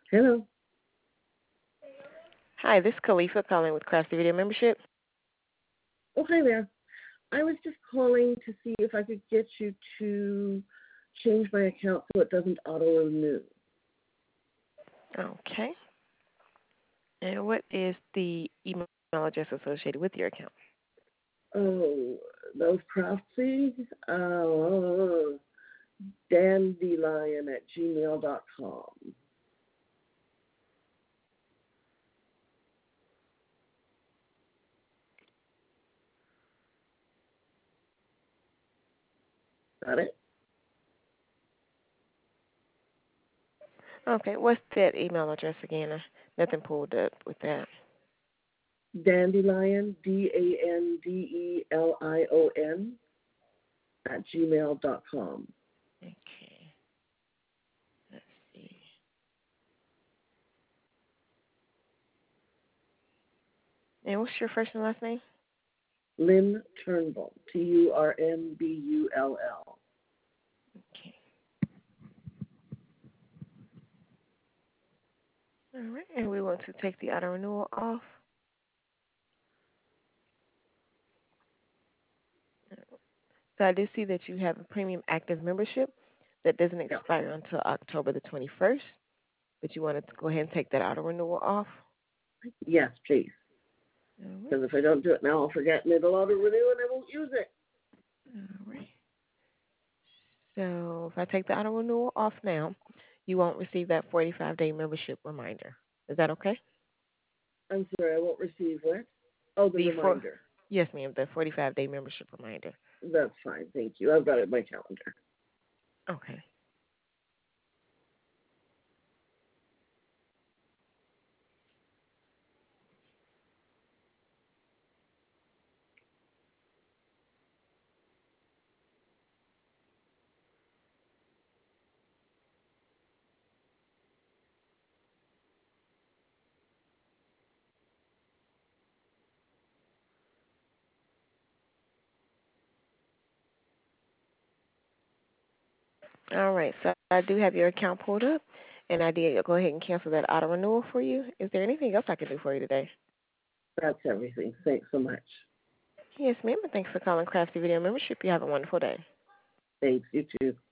Hello. Hi, this is Khalifa calling with Crafty Video Membership. Oh, hi there. I was just calling to see if I could get you to change my account so it doesn't auto renew. Okay. And what is the email address associated with your account? Oh, those craftsy? Dandelion@gmail.com. Got it? Okay, what's that email address again? Nothing pulled up with that. Dandelion, DANDELION @gmail.com. Okay, let's see. And what's your first and last name? Lynn Turnbull, TURNBULL. Okay. All right, and we want to take the auto renewal off. So I do see that you have a premium active membership that doesn't Yeah. expire until October the 21st, but you wanted to go ahead and take that auto renewal off. Yes, please. All right. Because if I don't do it now, I'll forget and it'll auto renew and I won't use it. All right. So if I take the auto renewal off now, you won't receive that 45-day membership reminder. Is that okay? I'm sorry, I won't receive what? Oh, the The for reminder. Yes, ma'am, the 45-day membership reminder. That's fine, thank you. I've got it in my calendar. Okay. All right. So I do have your account pulled up, and I did go ahead and cancel that auto renewal for you. Is there anything else I can do for you today? That's everything. Thanks so much. Yes, ma'am. And thanks for calling Crafty Video Membership. You have a wonderful day. Thanks, you too.